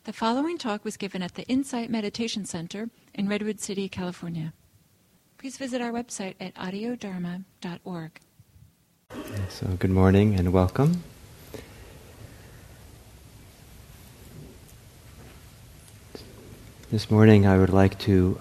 The following talk was given at the Insight Meditation Center in Redwood City, California. Please visit our website at audiodharma.org. So good morning and welcome. This morning I would like to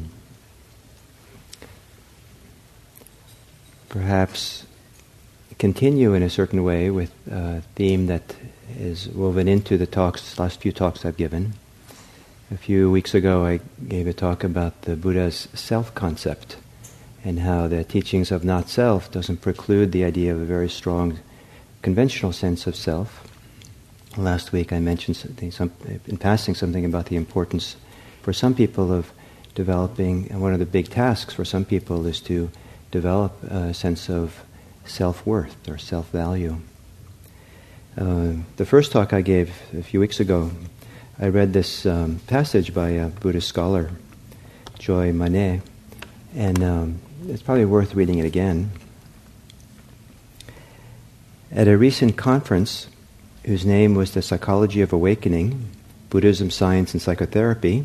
perhaps continue in a certain way with a theme that is woven into the last few talks I've given. A few weeks ago I gave a talk about the Buddha's self-concept and how the teachings of not-self doesn't preclude the idea of a very strong conventional sense of self. Last week I mentioned in passing something about the importance for some people of developing, and one of the big tasks for some people is to develop a sense of self-worth or self-value. The first talk I gave a few weeks ago, I read this passage by a Buddhist scholar, Joy Manet, and it's probably worth reading it again. At a recent conference, whose name was The Psychology of Awakening, Buddhism, Science, and Psychotherapy,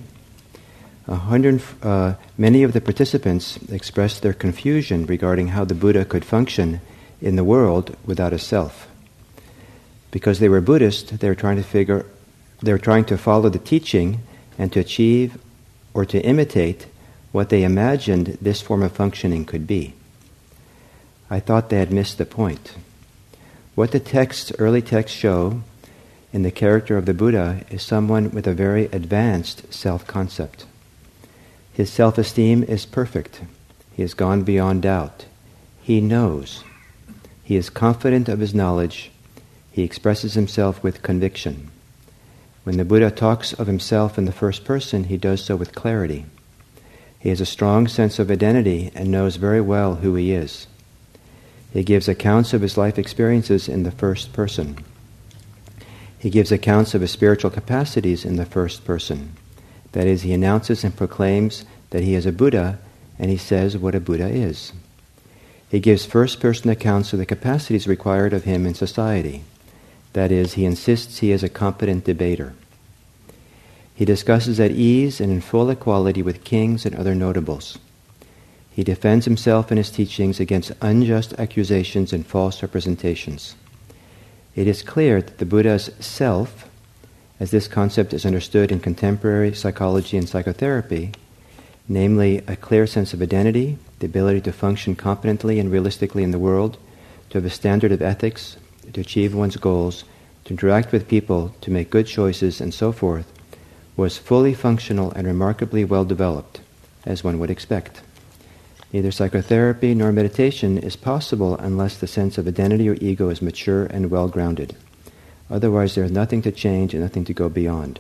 many of the participants expressed their confusion regarding how the Buddha could function in the world without a self. Because they were Buddhist, they were trying to follow the teaching and to achieve or to imitate what they imagined this form of functioning could be. I thought they had missed the point. What the early texts show in the character of the Buddha is someone with a very advanced self-concept. His self-esteem is perfect. He has gone beyond doubt. He knows. He is confident of his knowledge. He expresses himself with conviction. When the Buddha talks of himself in the first person, he does so with clarity. He has a strong sense of identity and knows very well who he is. He gives accounts of his life experiences in the first person. He gives accounts of his spiritual capacities in the first person. That is, he announces and proclaims that he is a Buddha, and he says what a Buddha is. He gives first-person accounts of the capacities required of him in society. That is, he insists he is a competent debater. He discusses at ease and in full equality with kings and other notables. He defends himself in his teachings against unjust accusations and false representations. It is clear that the Buddha's self, as this concept is understood in contemporary psychology and psychotherapy, namely a clear sense of identity, the ability to function competently and realistically in the world, to have a standard of ethics, to achieve one's goals, to interact with people, to make good choices, and so forth, was fully functional and remarkably well developed, as one would expect. Neither psychotherapy nor meditation is possible unless the sense of identity or ego is mature and well grounded. Otherwise, there is nothing to change and nothing to go beyond.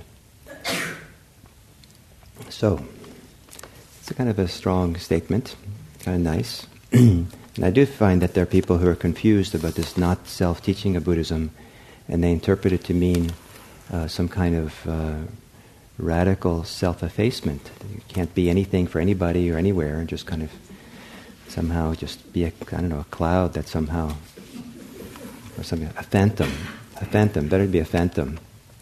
So, it's a kind of a strong statement, kind of nice. And I do find that there are people who are confused about this not-self teaching of Buddhism, and they interpret it to mean some kind of radical self-effacement. You can't be anything for anybody or anywhere, and just kind of somehow just be a cloud that somehow, or something, a phantom, better to be a phantom.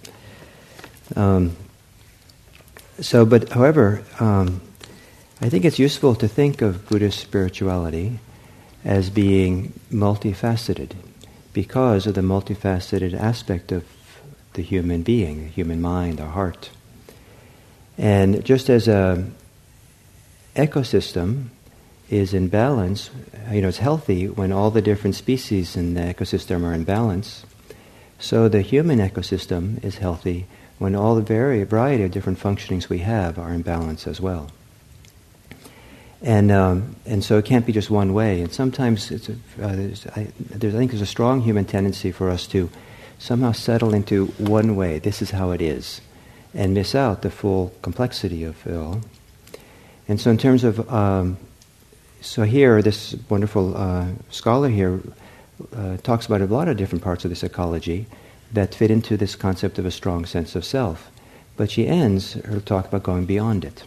However, I think it's useful to think of Buddhist spirituality as being multifaceted because of the multifaceted aspect of the human being, the human mind, our heart. And just as an ecosystem is in balance, it's healthy when all the different species in the ecosystem are in balance, so the human ecosystem is healthy when all the variety of different functionings we have are in balance as well. And so it can't be just one way. And sometimes I think there's a strong human tendency for us to somehow settle into one way. This is how it is, and miss out the full complexity of it all. And so in terms of so here, this wonderful scholar here talks about a lot of different parts of the psychology that fit into this concept of a strong sense of self. But she ends her talk about going beyond it.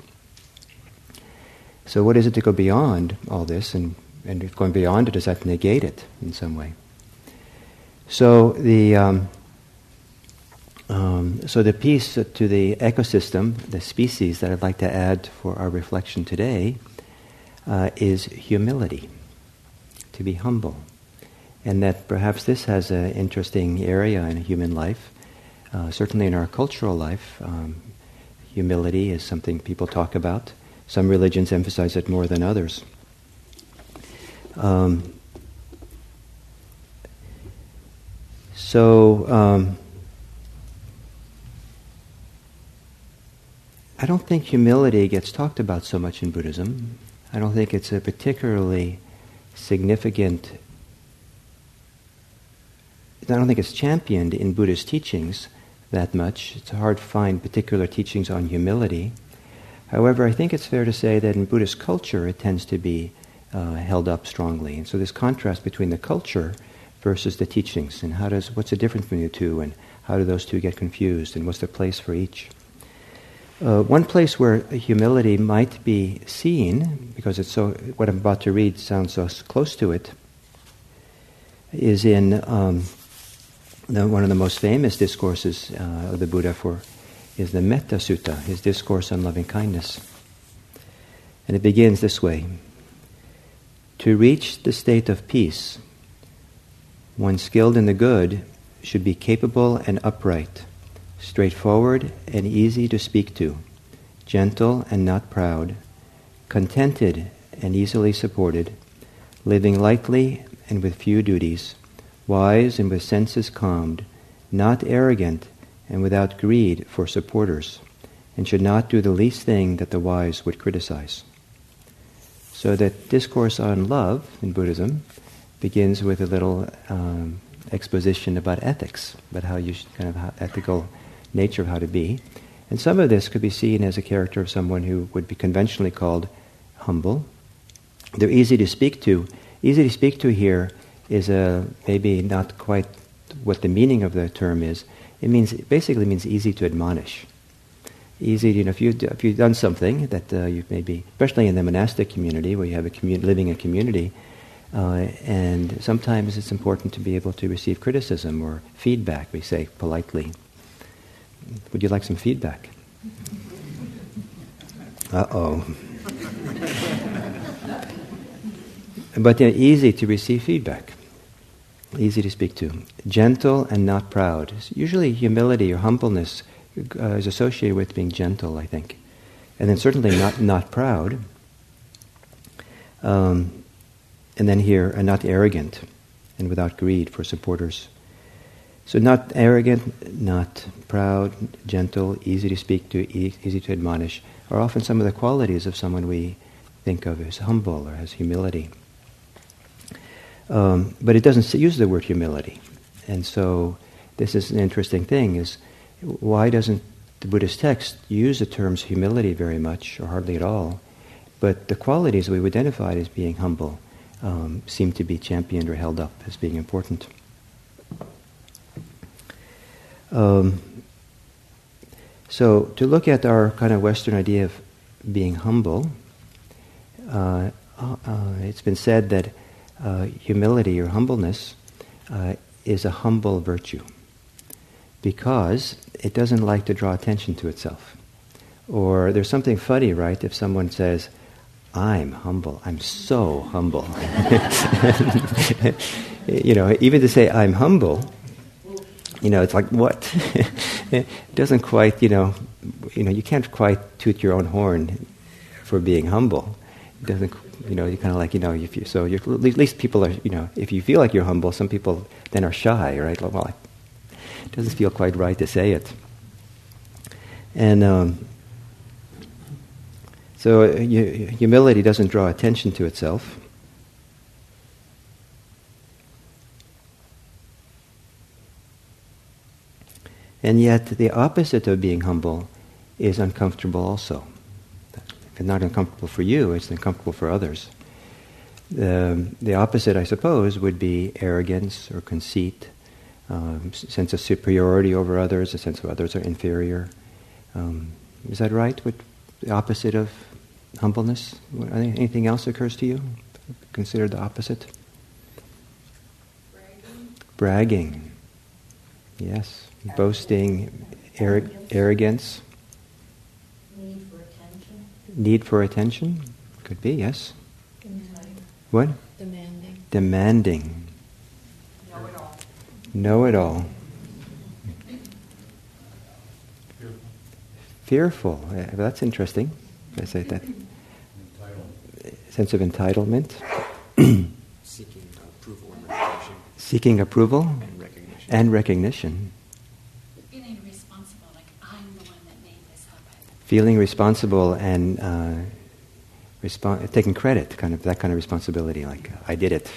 So what is it to go beyond all this? And if going beyond it, does that negate it in some way? So the So the piece to the ecosystem, the species that I'd like to add for our reflection today is humility, to be humble. And that perhaps this has an interesting area in human life. Certainly in our cultural life, humility is something people talk about. Some religions emphasize it more than others. I don't think humility gets talked about so much in Buddhism. I don't think it's a particularly significant... I don't think it's championed in Buddhist teachings that much. It's hard to find particular teachings on humility. However, I think it's fair to say that in Buddhist culture it tends to be held up strongly. And so this contrast between the culture versus the teachings, and what's the difference between the two, and how do those two get confused, and what's the place for each? One place where humility might be seen, because what I'm about to read sounds so close to it, is in one of the most famous discourses of the Buddha is the Metta Sutta, his discourse on loving kindness. And it begins this way: to reach the state of peace, one skilled in the good should be capable and upright, straightforward and easy to speak to, gentle and not proud, contented and easily supported, living lightly and with few duties, wise and with senses calmed, not arrogant and without greed for supporters, and should not do the least thing that the wise would criticize. So that discourse on love in Buddhism begins with a little exposition about ethics, about how you should ethical nature of how to be. And some of this could be seen as a character of someone who would be conventionally called humble. They're easy to speak to. Easy to speak to here is maybe not quite what the meaning of the term is. It basically means easy to admonish. Easy, if you've done something that you maybe, especially in the monastic community where you have living in a community, and sometimes it's important to be able to receive criticism or feedback, we say politely. Would you like some feedback? Uh-oh. But easy to receive feedback. Easy to speak to. Gentle and not proud. Usually humility or humbleness is associated with being gentle, I think. And then certainly not proud. And then here, not arrogant and without greed for supporters. So not arrogant, not proud, gentle, easy to speak to, easy to admonish, are often some of the qualities of someone we think of as humble or as humility. But it doesn't use the word humility. And so this is an interesting thing, is why doesn't the Buddhist text use the terms humility very much, or hardly at all, but the qualities we've identified as being humble seem to be championed or held up as being important. So to look at our kind of Western idea of being humble, it's been said that humility or humbleness is a humble virtue because it doesn't like to draw attention to itself. Or there's something funny, right, if someone says, "I'm humble, I'm so humble." Even to say "I'm humble," it's like, what? It doesn't quite, you can't quite toot your own horn for being humble. It doesn't, you're kind of like, at least people are, if you feel like you're humble, some people then are shy, right? Well, it doesn't feel quite right to say it. And so humility doesn't draw attention to itself. And yet the opposite of being humble is uncomfortable also. If it's not uncomfortable for you, it's uncomfortable for others. The opposite, I suppose, would be arrogance or conceit, sense of superiority over others, a sense of others are inferior. Is that right? What the opposite of humbleness? Anything else occurs to you? Consider the opposite. Bragging. Yes. boasting, arrogance. Need for attention? Could be, yes. What? Demanding. Know-it-all. Fearful. That's interesting. I say that. Sense of entitlement. Seeking approval and recognition. Feeling responsible, like I'm the one that made this happen. Feeling responsible and taking credit, that kind of responsibility, like I did it.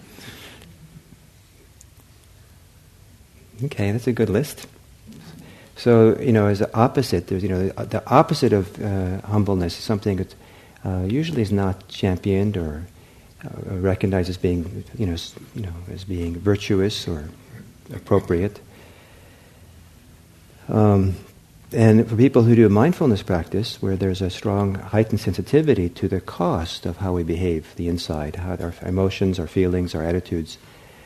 Okay, that's a good list. So, as an opposite, there's, the opposite of humbleness is something that usually is not championed or recognized as being, as being virtuous or appropriate. And for people who do a mindfulness practice, where there's a strong heightened sensitivity to the cost of how we behave, the inside, how our emotions, our feelings, our attitudes,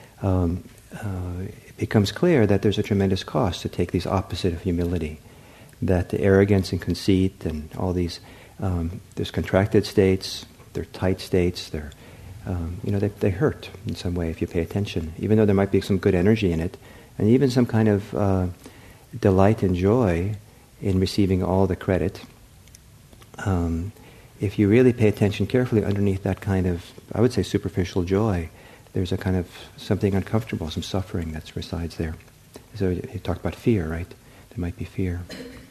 it becomes clear that there's a tremendous cost to take these opposite of humility, that the arrogance and conceit and all these, there's contracted states, they're tight states, they're, they hurt in some way if you pay attention, even though there might be some good energy in it, and even some kind of delight and joy in receiving all the credit. If you really pay attention carefully underneath that kind of, I would say, superficial joy, there's a kind of something uncomfortable, some suffering that resides there. So you talked about fear, right? There might be fear.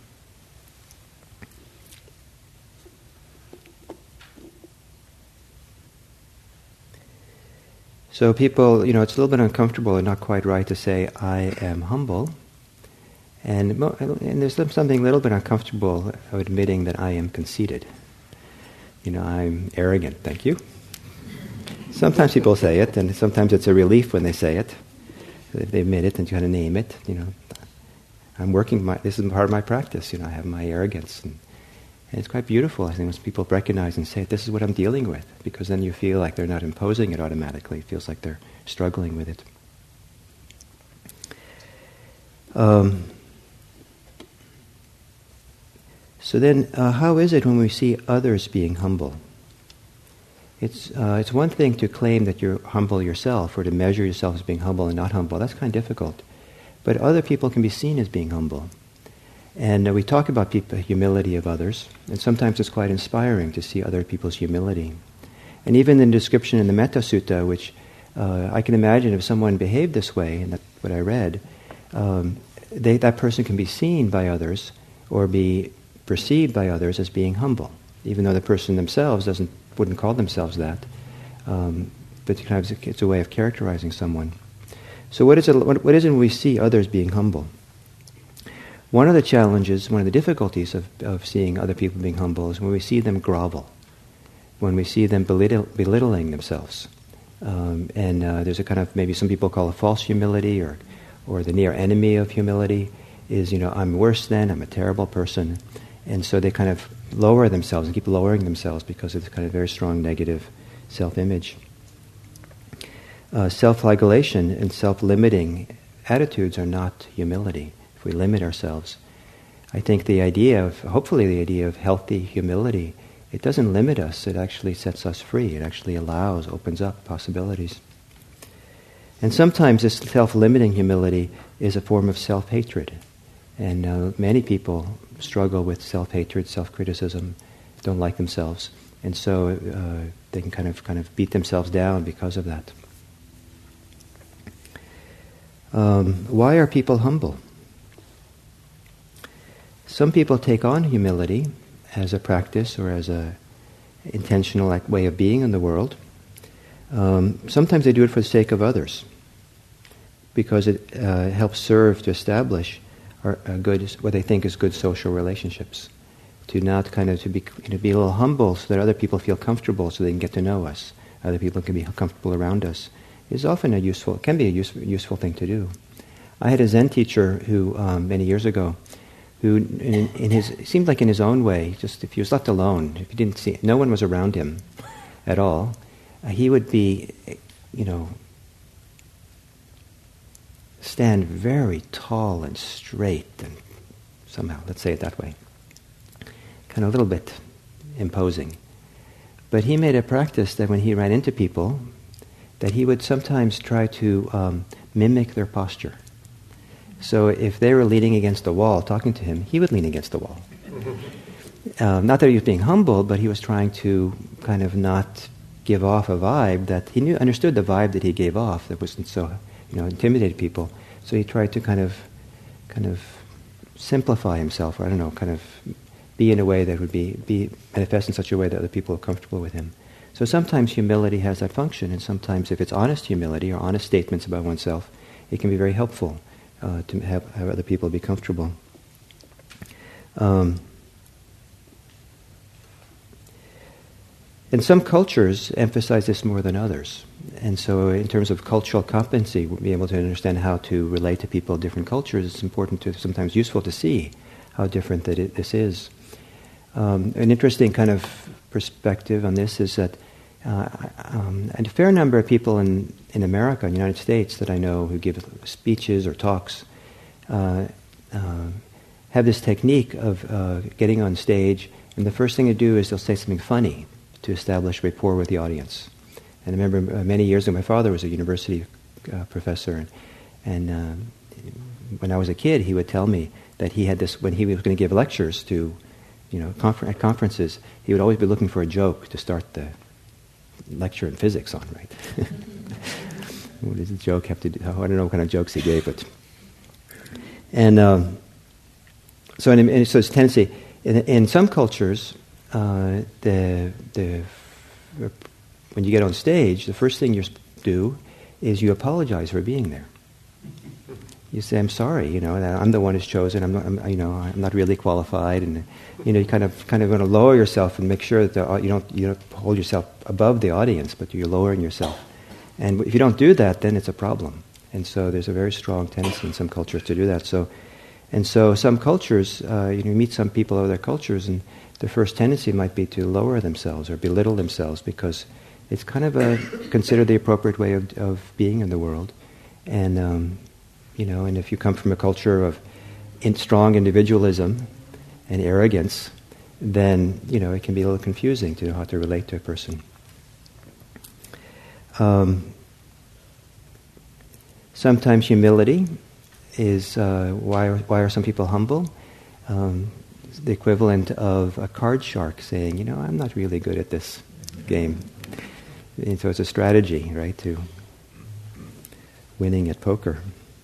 So people, it's a little bit uncomfortable and not quite right to say, I am humble. And there's something a little bit uncomfortable of admitting that I am conceited. I'm arrogant, thank you. Sometimes people say it, and sometimes it's a relief when they say it. They admit it, and you kind of name it. I'm working, this is part of my practice. I have my arrogance. And it's quite beautiful, I think, when people recognize and say, this is what I'm dealing with. Because then you feel like they're not imposing it automatically. It feels like they're struggling with it. So then, how is it when we see others being humble? It's one thing to claim that you're humble yourself, or to measure yourself as being humble and not humble. That's kind of difficult. But other people can be seen as being humble. And we talk about humility of others, and sometimes it's quite inspiring to see other people's humility. And even in the description in the Metta Sutta, which I can imagine if someone behaved this way, and that's what I read, that person can be seen by others, or be perceived by others as being humble, even though the person themselves wouldn't call themselves that. But it's a way of characterizing someone. So what is it when we see others being humble? One of the challenges, one of the difficulties of seeing other people being humble is when we see them grovel, when we see them belittling themselves. And there's a kind of, maybe some people call it false humility, or the near enemy of humility is, I'm worse than, I'm a terrible person. And so they kind of lower themselves and keep lowering themselves because of this kind of very strong negative self-image. Self-flagellation and self-limiting attitudes are not humility. If we limit ourselves, I think hopefully the idea of healthy humility, it doesn't limit us, it actually sets us free. It actually opens up possibilities. And sometimes this self-limiting humility is a form of self-hatred. And many people struggle with self-hatred, self-criticism, don't like themselves. And so they can kind of beat themselves down because of that. Why are people humble? Some people take on humility as a practice or as a intentional way of being in the world. Sometimes they do it for the sake of others, because it helps serve to establish what they think is good social relationships. To not to be a little humble so that other people feel comfortable, so they can get to know us. Other people can be comfortable around us. Is often can be a useful thing to do. I had a Zen teacher who many years ago, who it seemed like in his own way, just if he was left alone, if he didn't see, no one was around him at all, he would be, stand very tall and straight, and somehow, let's say it that way, kind of a little bit imposing. But he made a practice that when he ran into people, that he would sometimes try to mimic their posture. So if they were leaning against the wall talking to him, he would lean against the wall. Not that he was being humble, but he was trying to kind of not give off a vibe that he understood the vibe that he gave off that wasn't so, intimidated people. So he tried to kind of simplify himself, or I don't know, kind of be in a way that would be manifest in such a way that other people are comfortable with him. So sometimes humility has that function, and sometimes if it's honest humility or honest statements about oneself, it can be very helpful to have other people be comfortable. And some cultures emphasize this more than others. And so in terms of cultural competency, we'll be able to understand how to relate to people of different cultures. It's important to, sometimes useful to see how different this is. An interesting kind of perspective on this is that a fair number of people in America, in the United States, that I know who give speeches or talks, have this technique of getting on stage, and the first thing to do is they'll say something funny to establish rapport with the audience. And I remember many years ago, my father was a university professor, and when I was a kid, he would tell me that he had this, when he was going to give lectures to, at conferences, he would always be looking for a joke to start the lecture in physics on, right? What does the joke have to do? I don't know what kind of jokes he gave, but... And so it's tendency, in some cultures, when you get on stage, the first thing you do is you apologize for being there. You say, "I'm sorry, that I'm the one who's chosen. I'm not really qualified," and you kind of want to lower yourself and make sure that you don't hold yourself above the audience, but you're lowering yourself. And if you don't do that, then it's a problem. And so there's a very strong tendency in some cultures to do that. So some cultures, you meet some people of other cultures, and the first tendency might be to lower themselves or belittle themselves because it's kind of considered the appropriate way of being in the world. And and if you come from a culture of strong individualism and arrogance, then it can be a little confusing to know how to relate to a person. Sometimes humility is why are some people humble? The equivalent of a card shark saying, I'm not really good at this game. And so it's a strategy, right, to winning at poker.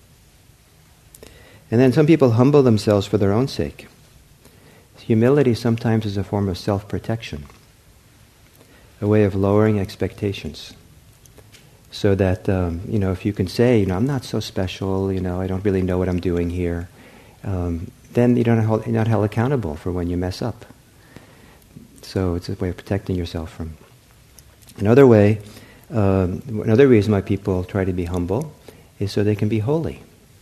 And then some people humble themselves for their own sake. Humility sometimes is a form of self-protection, a way of lowering expectations. So that, if you can say, I'm not so special, I don't really know what I'm doing here, then you're not held accountable for when you mess up. So it's a way of protecting yourself from. Another reason why people try to be humble is so they can be holy.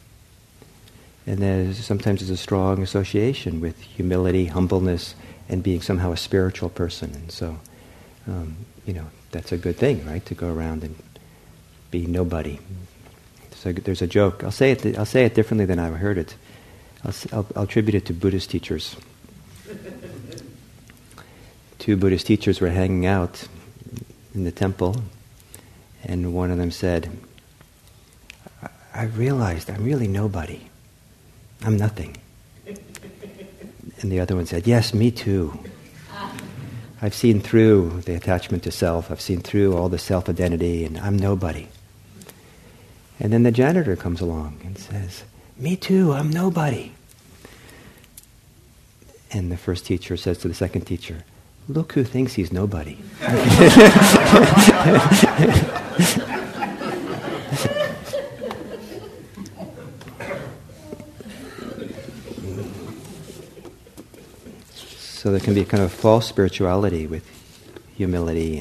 And sometimes there's a strong association with humility, humbleness, and being somehow a spiritual person. And so, that's a good thing, right? To go around and be nobody. So there's a joke. I'll say it differently than I've heard it. I'll attribute it to Buddhist teachers. Two Buddhist teachers were hanging out in the temple, and one of them said, "I realized I'm really nobody. I'm nothing." And the other one said, "Yes, me too. I've seen through the attachment to self. I've seen through all the self-identity, and I'm nobody." And then the janitor comes along and says, "Me too, I'm nobody." And the first teacher says to the second teacher, "Look who thinks he's nobody." So there can be kind of false spirituality with humility.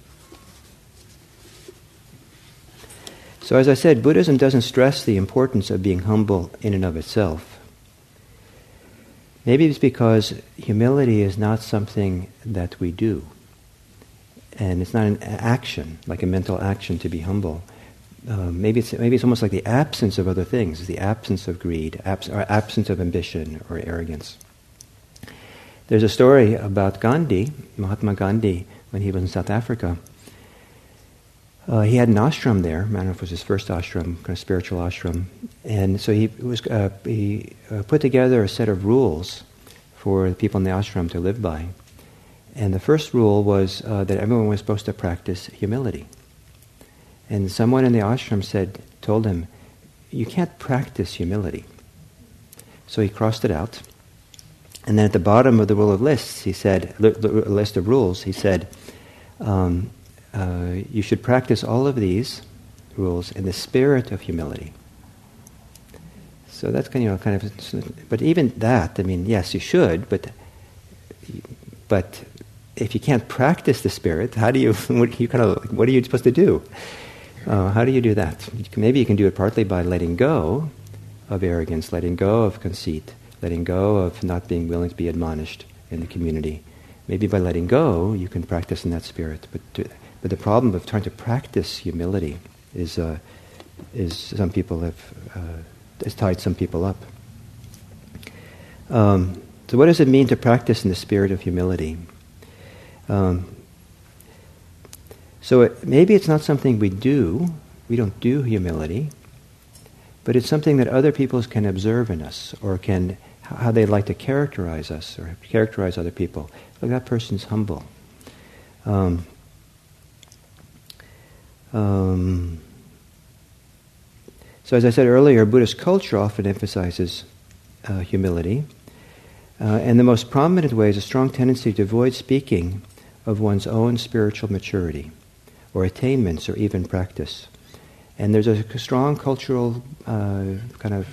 So as I said, Buddhism doesn't stress the importance of being humble in and of itself. Maybe it's because humility is not something that we do. And it's not an action, like a mental action to be humble. maybe it's almost like the absence of other things, the absence of greed, or absence of ambition or arrogance. There's a story about Gandhi, Mahatma Gandhi, when he was in South Africa. He had an ashram there. I don't know if it was his first ashram, kind of spiritual ashram. And so he put together a set of rules for the people in the ashram to live by. And the first rule was that everyone was supposed to practice humility. And someone in the ashram told him, you can't practice humility. So he crossed it out. And then at the bottom of the rule of lists, he said, list of rules, he said, you should practice all of these rules in the spirit of humility. So that's kind of, but even that, I mean, yes, you should, but if you can't practice the spirit, how do you? What are you supposed to do? How do you do that? Maybe you can do it partly by letting go of arrogance, letting go of conceit, letting go of not being willing to be admonished in the community. Maybe by letting go, you can practice in that spirit. But the problem of trying to practice humility is some people has tied some people up. So what does it mean to practice in the spirit of humility? So maybe it's not something we do. We don't do humility, but it's something that other people can observe in us, or how they like to characterize us or characterize other people. Look, that person's humble. So as I said earlier, Buddhist culture often emphasizes humility. And the most prominent way is a strong tendency to avoid speaking of one's own spiritual maturity, or attainments, or even practice. And there's a strong cultural kind of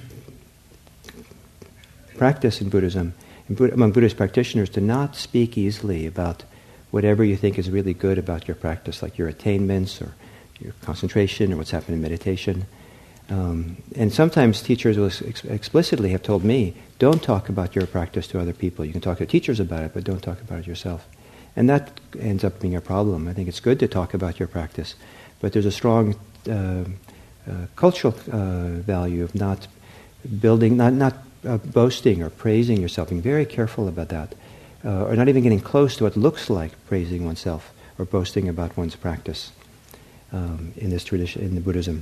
practice in Buddhism, among Buddhist practitioners, to not speak easily about whatever you think is really good about your practice, like your attainments, or your concentration, or what's happened in meditation. And sometimes teachers will explicitly have told me, don't talk about your practice to other people. You can talk to teachers about it, but don't talk about it yourself. And that ends up being a problem. I think it's good to talk about your practice, but there's a strong cultural value of not building, not boasting or praising yourself, being very careful about that, or not even getting close to what looks like praising oneself or boasting about one's practice in this tradition, in the Buddhism.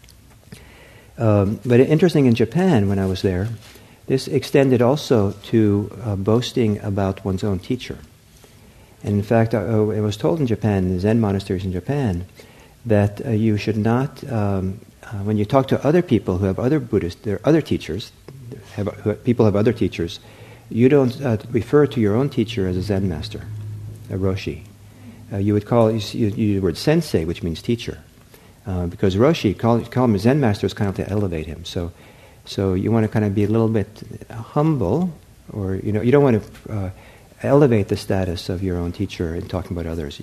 But interesting, in Japan, when I was there, this extended also to boasting about one's own teacher. And in fact, it was told in Japan, in the Zen monasteries in Japan, that you should not, when you talk to other people who have other Buddhists, there are other teachers, people have other teachers, you don't refer to your own teacher as a Zen master, a Roshi. You would use the word sensei, which means teacher. Because Roshi, call him a Zen master, is kind of to elevate him. So you want to kind of be a little bit humble, or you don't want to elevate the status of your own teacher in talking about others.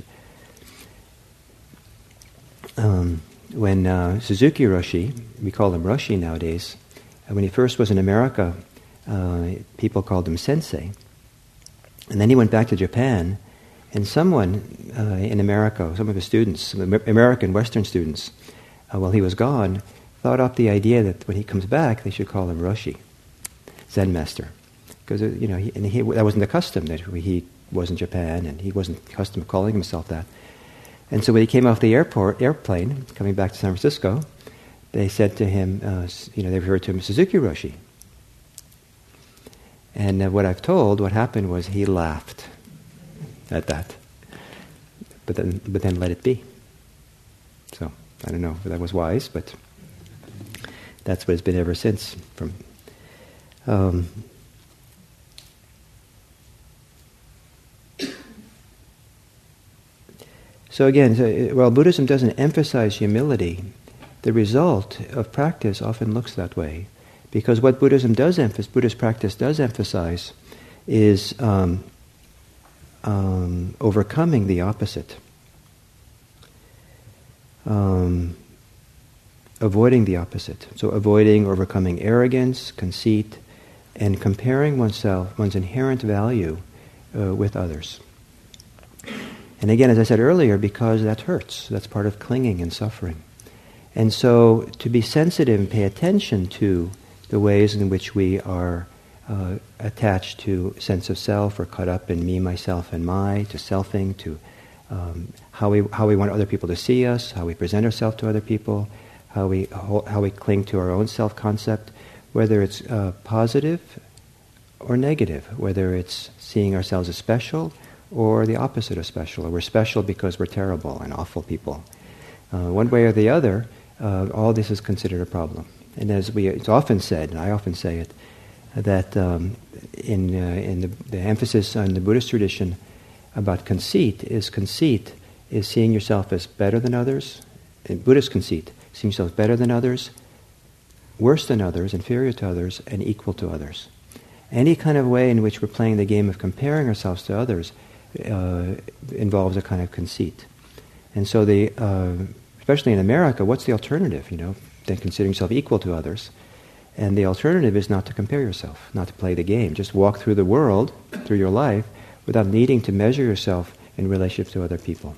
When Suzuki Roshi, we call him Roshi nowadays, when he first was in America, people called him sensei. And then he went back to Japan, and someone in America, some of his students, American Western students, while he was gone, thought up the idea that when he comes back, they should call him Roshi, Zen master. Because that wasn't the custom, that he was in Japan, and he wasn't accustomed to calling himself that. And so when he came off the airplane, coming back to San Francisco, they said to him, they referred to him as Suzuki Roshi. And what happened was he laughed at that, but then let it be. So I don't know if that was wise, but that's what it's been ever since. So again, while Buddhism doesn't emphasize humility, the result of practice often looks that way, because what Buddhist practice does emphasize is overcoming the opposite, avoiding the opposite. So avoiding, overcoming arrogance, conceit, and comparing one's inherent value with others. And again, as I said earlier, because that hurts. That's part of clinging and suffering. And so to be sensitive and pay attention to the ways in which we are attached to sense of self or caught up in me, myself, and my, to selfing, to how we want other people to see us, how we present ourselves to other people, how we cling to our own self-concept, whether it's positive or negative, whether it's seeing ourselves as special or the opposite of special, or we're special because we're terrible and awful people. One way or the other, all this is considered a problem. And as it's often said, and I often say it, that in the emphasis on the Buddhist tradition about conceit is seeing yourself as better than others. In Buddhist conceit, seeing yourself better than others, worse than others, inferior to others, and equal to others. Any kind of way in which we're playing the game of comparing ourselves to others involves a kind of conceit. And so especially in America, what's the alternative, than considering yourself equal to others? And the alternative is not to compare yourself, not to play the game. Just walk through the world, through your life, without needing to measure yourself in relationship to other people.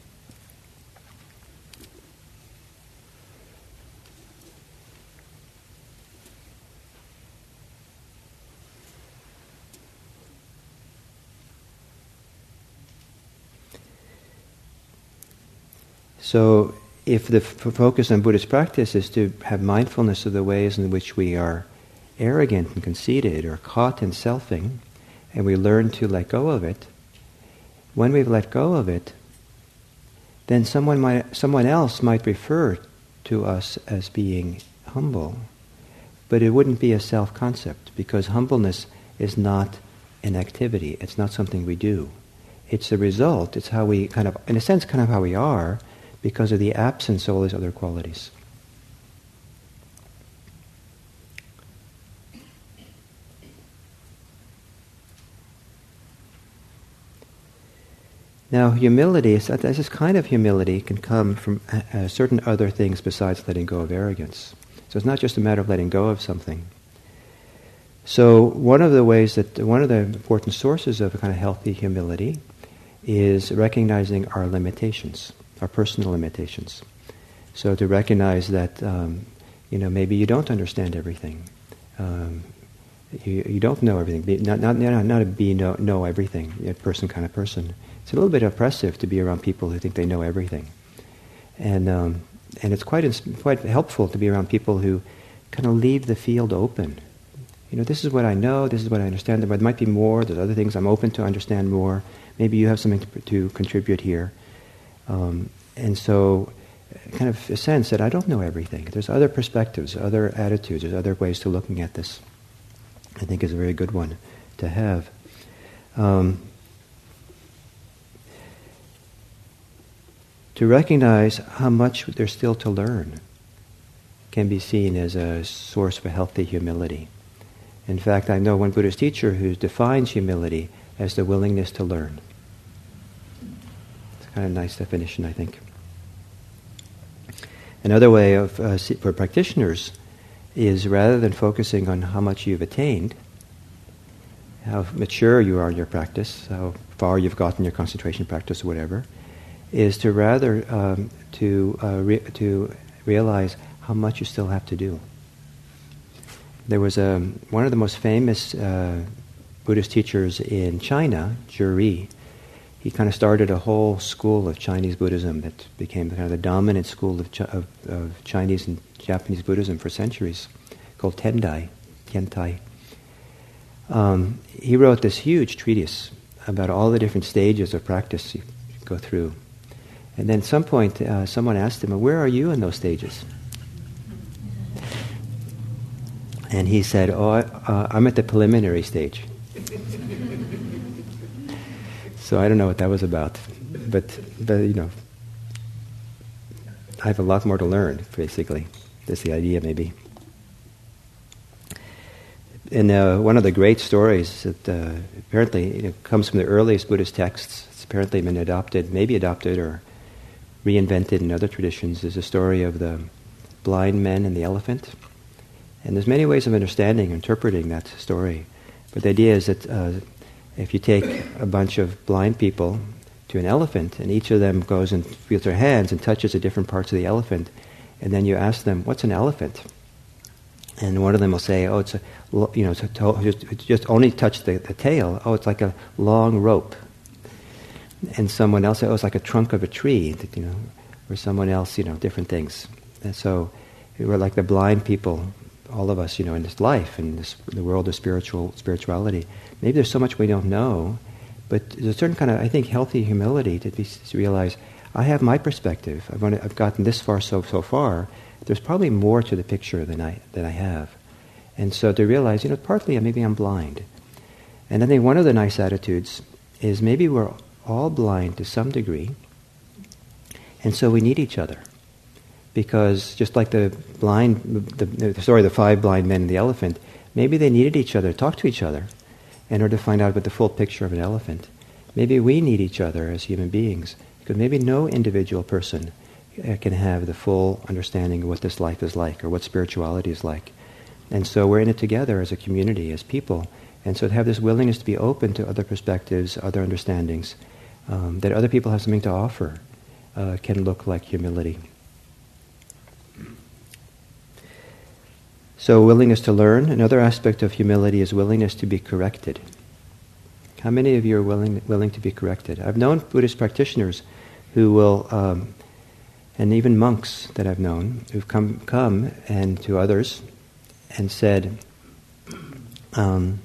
So if the focus on Buddhist practice is to have mindfulness of the ways in which we are arrogant and conceited or caught in selfing, and we learn to let go of it, when we've let go of it, then someone else might refer to us as being humble, but it wouldn't be a self-concept, because humbleness is not an activity, it's not something we do. It's a result, it's how we in a sense, how we are, because of the absence of all these other qualities. Now, humility, this kind of humility can come from certain other things besides letting go of arrogance. So it's not just a matter of letting go of something. So one of the important sources of a kind of healthy humility is recognizing our limitations, our personal limitations. So to recognize that, maybe you don't understand everything. You don't know everything. Not a know everything, a person kind of person. It's a little bit oppressive to be around people who think they know everything. And it's quite helpful to be around people who kind of leave the field open. This is what I know, this is what I understand. There might be more, there's other things I'm open to understand more. Maybe you have something to contribute here. And so, kind of a sense that I don't know everything. There's other perspectives, other attitudes, there's other ways to looking at this. I think is a very good one to have. To recognize how much there's still to learn can be seen as a source for healthy humility. In fact, I know one Buddhist teacher who defines humility as the willingness to learn. It's kind of a nice definition, I think. Another way for practitioners is, rather than focusing on how much you've attained, how mature you are in your practice, how far you've gotten your concentration practice or whatever, is to rather to realize how much you still have to do. There was one of the most famous Buddhist teachers in China, Zhi. He kind of started a whole school of Chinese Buddhism that became kind of the dominant school of Chinese and Japanese Buddhism for centuries, called Tiantai. He wrote this huge treatise about all the different stages of practice you go through. And then at some point, someone asked him, "Where are you in those stages?" And he said, I'm at the preliminary stage. So I don't know what that was about. But I have a lot more to learn, basically. That's the idea, maybe. And one of the great stories that apparently comes from the earliest Buddhist texts, it's apparently been maybe adopted or reinvented in other traditions, is the story of the blind men and the elephant. And there's many ways of understanding, interpreting that story. But the idea is that if you take a bunch of blind people to an elephant, and each of them goes and feels their hands and touches the different parts of the elephant, and then you ask them, what's an elephant? And one of them will say, oh, it's just only touch the tail. Oh, it's like a long rope. And someone else, oh, it's like a trunk of a tree, or someone else, different things. And so we're like the blind people, all of us, in this life, in the world of spirituality. Maybe there's so much we don't know, but there's a certain kind of, I think, healthy humility to realize, I have my perspective. I've gotten this far so far. There's probably more to the picture than I have. And so to realize, partly maybe I'm blind. And I think one of the nice attitudes is maybe we're all blind to some degree, and so we need each other. Because just like the 5 blind men and the elephant, maybe they needed each other, talk to each other, in order to find out about the full picture of an elephant. Maybe we need each other as human beings, because maybe no individual person can have the full understanding of what this life is like, or what spirituality is like. And so we're in it together as a community, as people. And so to have this willingness to be open to other perspectives, other understandings, that other people have something to offer, can look like humility. So willingness to learn. Another aspect of humility is willingness to be corrected. How many of you are willing to be corrected? I've known Buddhist practitioners who will, and even monks that I've known, who've come and to others and said, I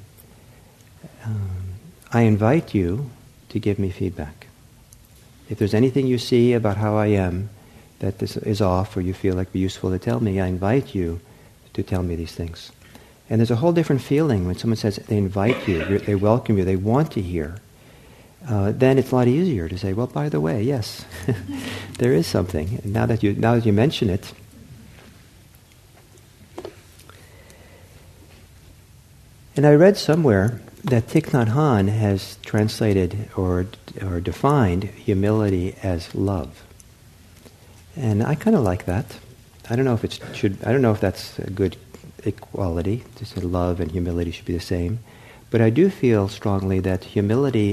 invite you to give me feedback. If there's anything you see about how I am that this is off, or you feel like it'd be useful to tell me, I invite you to tell me these things. And there's a whole different feeling when someone says they invite you, they welcome you, they want to hear. Then it's a lot easier to say, well, by the way, yes, there is something. And now that you mention it, and I read somewhere that Thich Nhat Hanh has translated or defined humility as love, and I kind of like that. I don't know if that's a good equality, to say love and humility should be the same, but I do feel strongly that humility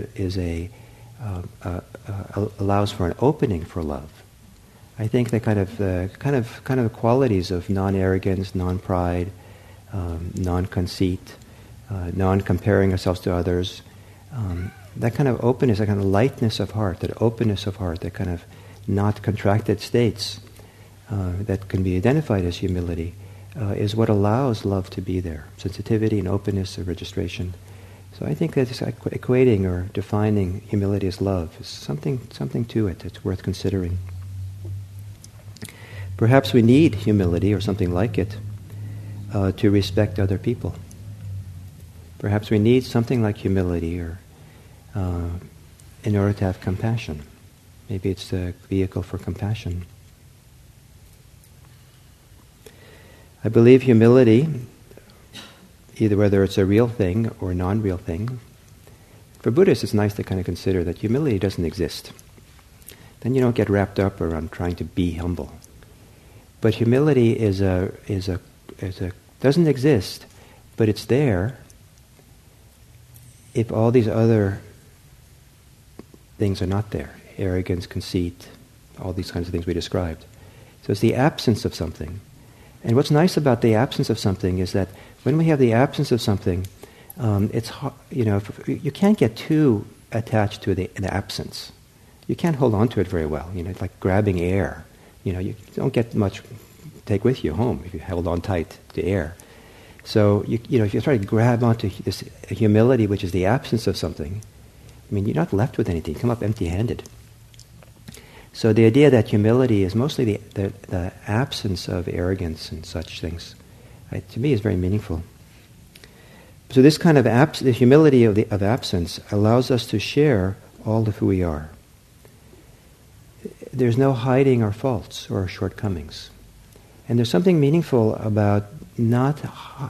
allows for an opening for love. I think the kind of qualities of non-arrogance, non-pride, non-conceit, non-comparing ourselves to others, that kind of openness, that kind of lightness of heart, that openness of heart, that kind of not contracted states that can be identified as humility, is what allows love to be there. Sensitivity and openness of registration. So I think that equating or defining humility as love is something to it that's worth considering. Perhaps we need humility or something like it to respect other people. Perhaps we need something like humility or in order to have compassion. Maybe it's the vehicle for compassion. I believe humility, either whether it's a real thing or a non-real thing, for Buddhists it's nice to kind of consider that humility doesn't exist. Then you don't get wrapped up around trying to be humble. But humility doesn't exist, but it's there if all these other things are not there. Arrogance, conceit, all these kinds of things we described. So it's the absence of something. And what's nice about the absence of something is that when we have the absence of something, it's you can't get too attached to the absence. You can't hold on to it very well. It's like grabbing air. You don't get much take with you home if you hold on tight to air. So if you try to grab onto this humility, which is the absence of something, you're not left with anything. You come up empty-handed. So the idea that humility is mostly the absence of arrogance and such things, to me, is very meaningful. So this kind of the humility of absence allows us to share all of who we are. There's no hiding our faults or our shortcomings. And there's something meaningful about not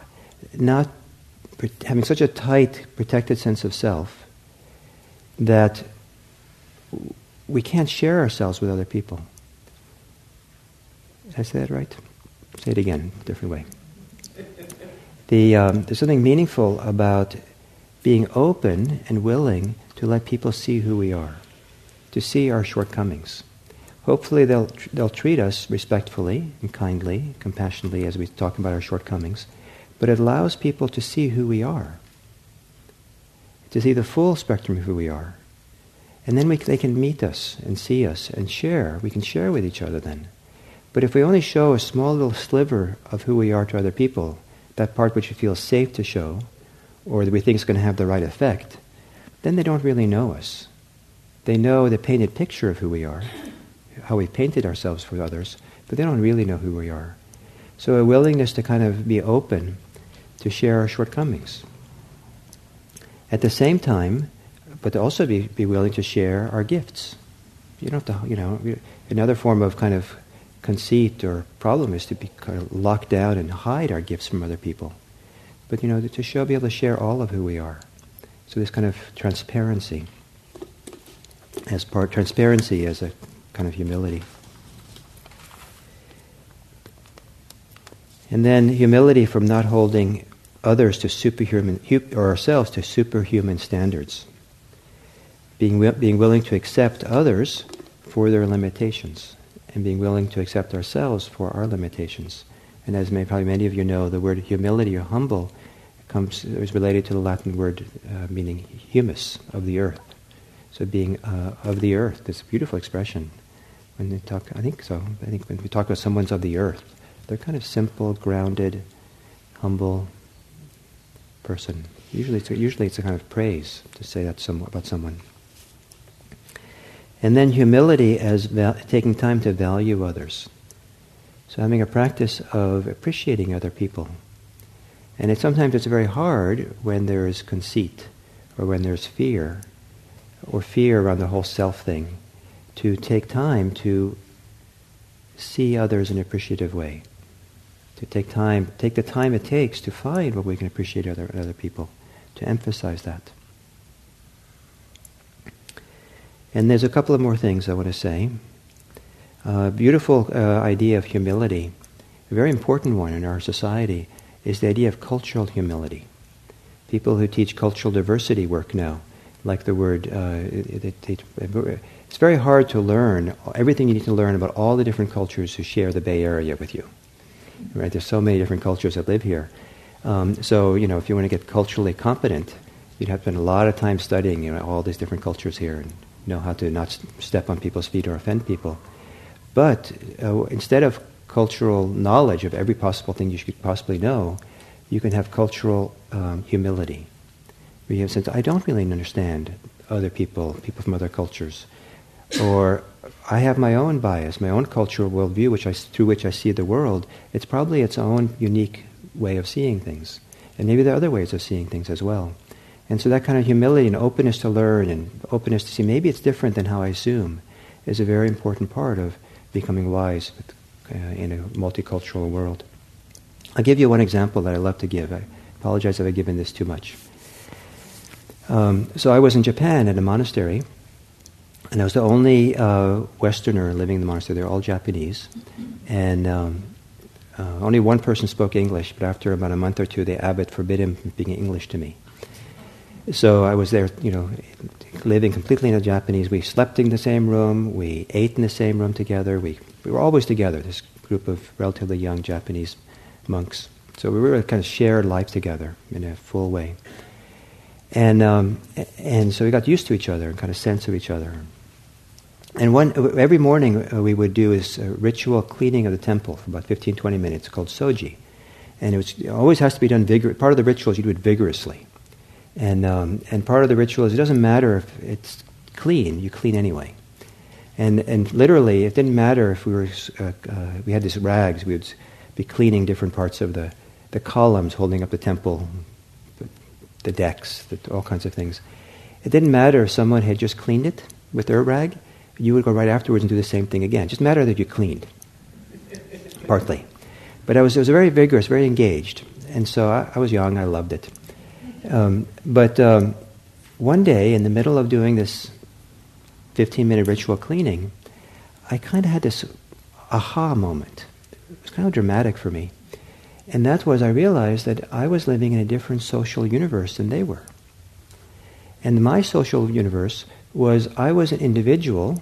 having such a tight, protected sense of self that we can't share ourselves with other people. Did I say that right? Say it again, a different way. There's something meaningful about being open and willing to let people see who we are, to see our shortcomings. hopefully they'll treat us respectfully and kindly, compassionately as we talk about our shortcomings. But it allows people to see who we are, to see the full spectrum of who we are. And then they can meet us and see us and share. We can share with each other then. But if we only show a small little sliver of who we are to other people, that part which we feel safe to show, or that we think is going to have the right effect, then they don't really know us. They know the painted picture of who we are, how we painted ourselves for others, but they don't really know who we are. So a willingness to kind of be open to share our shortcomings. At the same time, but to also be willing to share our gifts. You don't have to, another form of kind of conceit or problem is to be kind of locked down and hide our gifts from other people. But, be able to share all of who we are. So this kind of transparency as a kind of humility. And then humility from not holding others to superhuman, or ourselves to superhuman standards. Being willing to accept others for their limitations, and being willing to accept ourselves for our limitations. And as probably many of you know, the word humility or humble is related to the Latin word meaning humus, of the earth. So being of the earth, this beautiful expression. When they talk, I think when we talk about someone's of the earth, they're kind of simple, grounded, humble person. Usually it's a kind of praise to say that about someone. And then humility as taking time to value others. So having a practice of appreciating other people. And sometimes it's very hard when there is conceit, or when there's fear, or fear around the whole self thing, to take time to see others in an appreciative way. To take the time it takes to find what we can appreciate other people, to emphasize that. And there's a couple of more things I want to say. Beautiful idea of humility, a very important one in our society, is the idea of cultural humility. People who teach cultural diversity work now, like the word, it's very hard to learn everything you need to learn about all the different cultures who share the Bay Area with you. Right? There's so many different cultures that live here. So, if you want to get culturally competent, you'd have to spend a lot of time studying, all these different cultures here and know how to not step on people's feet or offend people. But instead of cultural knowledge of every possible thing you should possibly know, you can have cultural humility. Where you have a sense, I don't really understand other people from other cultures. Or I have my own bias, my own cultural worldview, through which I see the world. It's probably its own unique way of seeing things. And maybe there are other ways of seeing things as well. And so that kind of humility and openness to learn and openness to see maybe it's different than how I assume is a very important part of becoming wise in a multicultural world. I'll give you one example that I love to give. I apologize if I've given this too much. So I was in Japan at a monastery, and I was the only Westerner living in the monastery. They were all Japanese. And only one person spoke English, but after about a month or two, the abbot forbid him from speaking English to me. So I was there, living completely in the Japanese. We slept in the same room. We ate in the same room together. We were always together, this group of relatively young Japanese monks. So we really kind of shared life together in a full way. And so we got used to each other and kind of sense of each other. And every morning we would do this ritual cleaning of the temple for about 15, 20 minutes called soji. And it always has to be done part of the ritual is you do it vigorously. And part of the ritual is it doesn't matter if it's clean, you clean anyway. And literally, it didn't matter if we had these rags, we would be cleaning different parts of the columns holding up the temple, the decks, all kinds of things. It didn't matter if someone had just cleaned it with their rag, you would go right afterwards and do the same thing again. It just mattered that you cleaned, partly. But it was very vigorous, very engaged. And so I was young, I loved it. But one day, in the middle of doing this 15-minute ritual cleaning, I kind of had this aha moment. It was kind of dramatic for me. And that was, I realized that I was living in a different social universe than they were. And my social universe was, I was an individual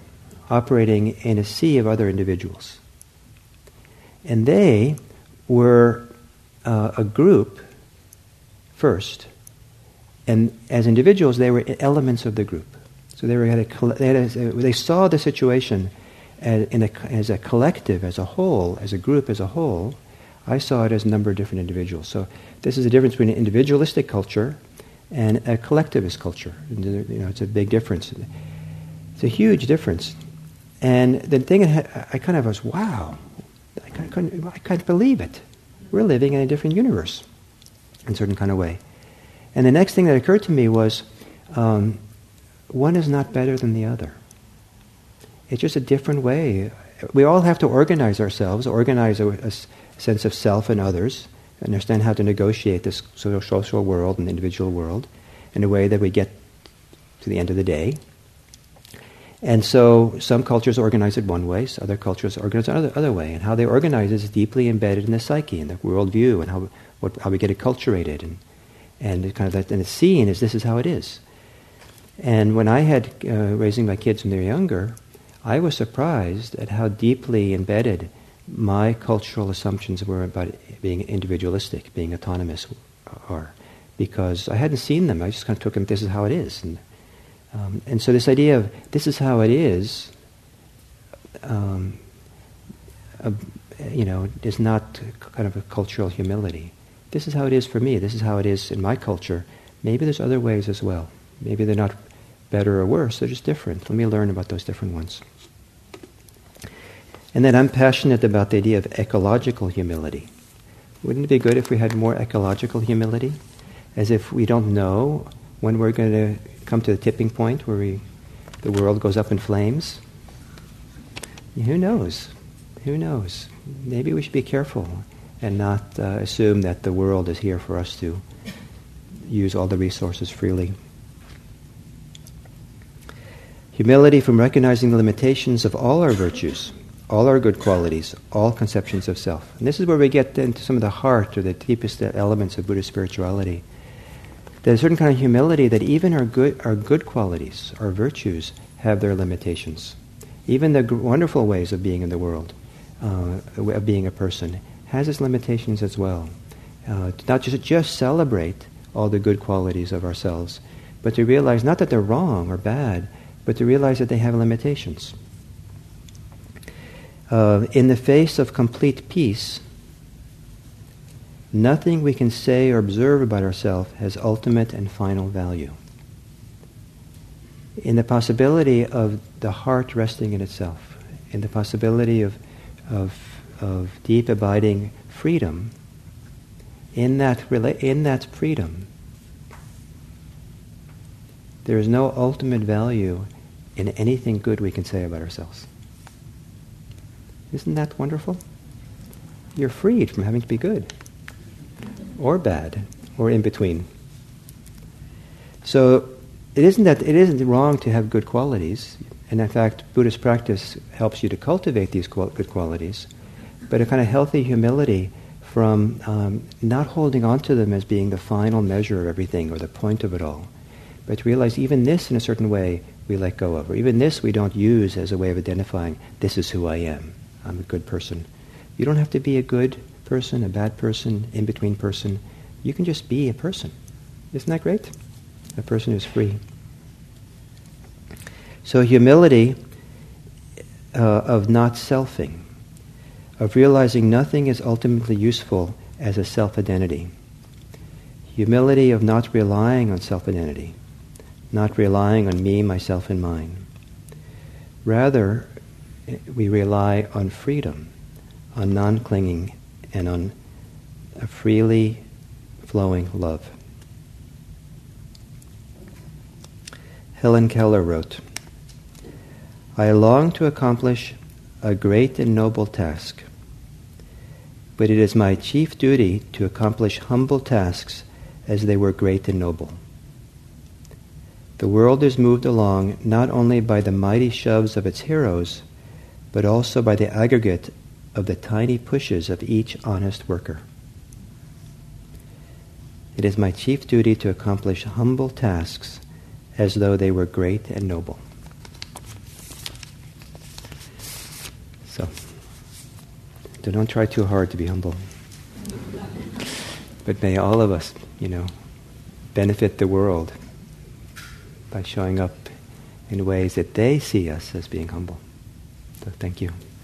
operating in a sea of other individuals. And they were a group first, and as individuals they were elements of the group. So they saw the situation as a collective, as a whole, as a group as a whole. I saw it as a number of different individuals. So this is the difference between an individualistic culture and a collectivist culture. It's a big difference. It's a huge difference. And the thing I kind of was, wow, I can't believe it. We're living in a different universe in a certain kind of way. And the next thing that occurred to me was, one is not better than the other. It's just a different way. We all have to organize ourselves, organize a sense of self and others, understand how to negotiate this social world and individual world in a way that we get to the end of the day. And so some cultures organize it one way, other cultures organize it another way. And how they organize is deeply embedded in the psyche and the worldview and how we get it acculturated. And kind of that, and it's seen as this is how it is. And when I had raising my kids when they were younger, I was surprised at how deeply embedded my cultural assumptions were about being individualistic, being autonomous, are, because I hadn't seen them. I just kind of took them, this is how it is. And so this idea of this is how it is, is not kind of a cultural humility. This is how it is for me. This is how it is in my culture. Maybe there's other ways as well. Maybe they're not better or worse. They're just different. Let me learn about those different ones. And then I'm passionate about the idea of ecological humility. Wouldn't it be good if we had more ecological humility? As if we don't know when we're going to come to the tipping point where the world goes up in flames. Who knows? Who knows? Maybe we should be careful and not assume that the world is here for us to use all the resources freely. Humility from recognizing the limitations of all our virtues, all our good qualities, all conceptions of self. And this is where we get into some of the heart or the deepest elements of Buddhist spirituality. There's a certain kind of humility that even our good qualities, our virtues, have their limitations. Even the wonderful ways of being in the world, of being a person, has its limitations as well. Not just celebrate all the good qualities of ourselves, but to realize not that they're wrong or bad, but to realize that they have limitations. In the face of complete peace, nothing we can say or observe about ourselves has ultimate and final value. In the possibility of the heart resting in itself, in the possibility of deep abiding freedom, in that freedom, there is no ultimate value in anything good we can say about ourselves. Isn't that wonderful? You're freed from having to be good, or bad, or in between. So it isn't wrong to have good qualities, and in fact, Buddhist practice helps you to cultivate these good qualities, but a kind of healthy humility from not holding on to them as being the final measure of everything or the point of it all, but to realize even this in a certain way we let go of, or even this we don't use as a way of identifying, this is who I am, I'm a good person. You don't have to be a good person, a bad person, in-between person. You can just be a person. Isn't that great? A person who's free. So humility of not selfing, of realizing nothing is ultimately useful as a self-identity. Humility of not relying on self-identity, not relying on me, myself, and mine. Rather, we rely on freedom, on non-clinging, and on a freely flowing love. Helen Keller wrote, I long to accomplish a great and noble task, but it is my chief duty to accomplish humble tasks as they were great and noble. The world is moved along not only by the mighty shoves of its heroes, but also by the aggregate of the tiny pushes of each honest worker. It is my chief duty to accomplish humble tasks as though they were great and noble. So don't try too hard to be humble. But may all of us, benefit the world by showing up in ways that they see us as being humble. So thank you.